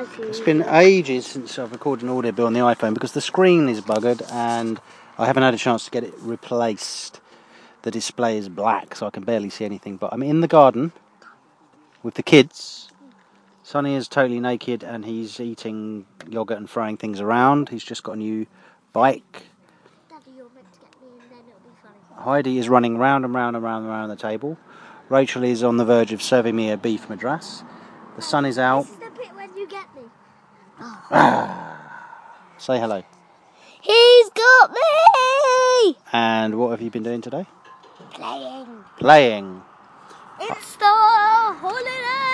It's been ages since I've recorded an audio bill on the iPhone because the screen is buggered and I haven't had a chance to get it replaced. The display is black, so I can barely see anything. But I'm in the garden with the kids. Sonny is totally naked and he's eating yogurt and throwing things around. He's just got a new bike. Daddy, you're meant to get me and then it'll be funny. Heidi is running round and round and round and round the table. Rachel is on the verge of serving me a beef madras. The sun is out. This is the bit when you get me. Say hello. He's got me! And what have you been doing today? Playing. Playing. It's the holiday!